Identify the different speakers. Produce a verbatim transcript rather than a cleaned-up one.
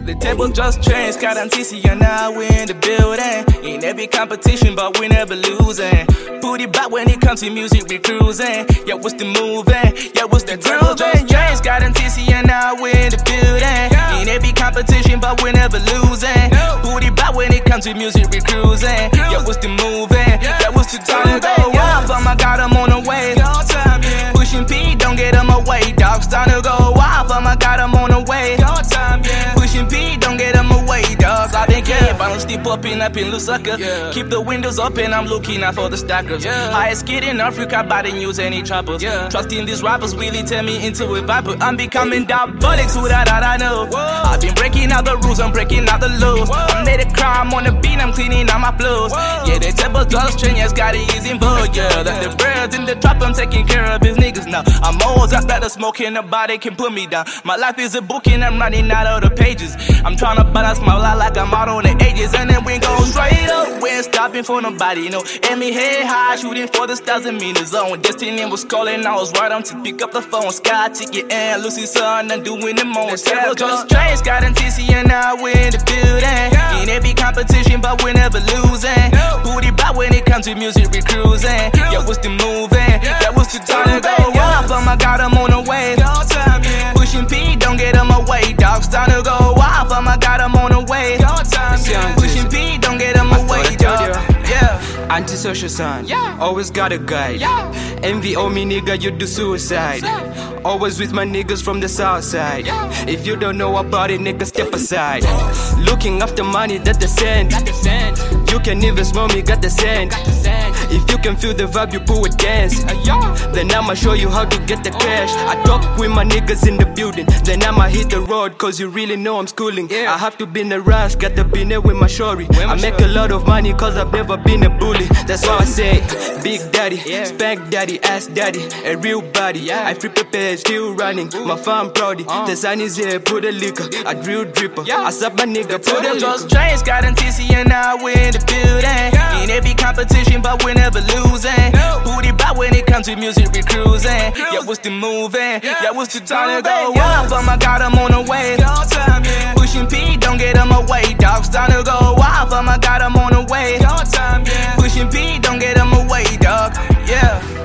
Speaker 1: The table just changed, got on T C and now we in the building. In every competition, but we never losing. Put it back when it comes to music, we cruising. Yeah, what's the moving? Yeah, what's the table just changed, got on T C and now we in the building. In every competition, but we never losing. Put it back when it comes to music, we cruising. Yeah, what's the moving? Yeah, what's the time to go off? Oh my God, I'm on the way. Pushing P, don't get them away. Dog, starting to go off. Oh my God, I'm on the way. Pushing P, don't get them away, dog. I've been getting bounce, deep popping up in Lusaka. Yeah. Keep the windows open, I'm looking out for the stackers. Yeah. Highest kid in Africa, but they use any trappers. Yeah. Trusting these rappers really turn me into a viper. I'm becoming diabolic, so that, that I know. Whoa. I've been breaking out the rules, I'm breaking out the laws. I made a crime on the beat, I'm cleaning out my flows. Yeah, the table just change, yes, got it easy involved. Yeah, the, the birds in the trap, I'm taking care of his niggas now. I'm always out there smoking, nobody can put me down. My life is a book and I'm running out of the pages. I'm trying to balance my life like I'm out on the ages. And then we go straight up, we ain't stopping for nobody, you know. And me head high, shooting for the stars and me the zone. Destiny was calling, I was right on to pick up the phone. Sky ticket and Lucy Sun and doing the most. Table just changed, got in T C and now we in the building. In every competition, but we never losing. Booty back when it comes to music, we cruising. Yeah, what's the moving? Yeah, what's the time to go off? Oh my God, I'm on the way. Pushing P, don't get them away. Dog, starting to go off. Oh my God, I'm on the way. Pushing P, don't get them away, dog. Yeah.
Speaker 2: Antisocial son,
Speaker 1: yeah.
Speaker 2: Always got a guide.
Speaker 1: Yeah.
Speaker 2: Envy on me, nigga, you do suicide. Yeah. Always with my niggas from the south side.
Speaker 1: Yeah.
Speaker 2: If you don't know about it, nigga, step aside. Looking after money that the sand. You can even smell me, got the sand. If you can feel the vibe, you pull a dance. Then I'ma show you how to get the cash. I talk with my niggas in the building. Then I'ma hit the road, cause you really know I'm schooling. I have to be in the rush, got to be there with my shorty. I make a lot of money cause I've never been a bully. That's why I say, Big Daddy, Spank Daddy, Ass Daddy, a real body. I free prepare, still running, my farm proudy. The sun is here, put a liquor, I drill dripper. I sub my nigga, put a
Speaker 1: just changed, got in T C and now we in the building. In every competition, but we never losing. Booty back when it comes to music, we cruising. Yeah, what's the moving? Yeah, what's the time to go off? Oh my God, I'm on the way. Pushing P, don't get them away. Dog, starting to go off. Oh my God, I'm on the way. Pushing P, don't get them away, dog. Yeah.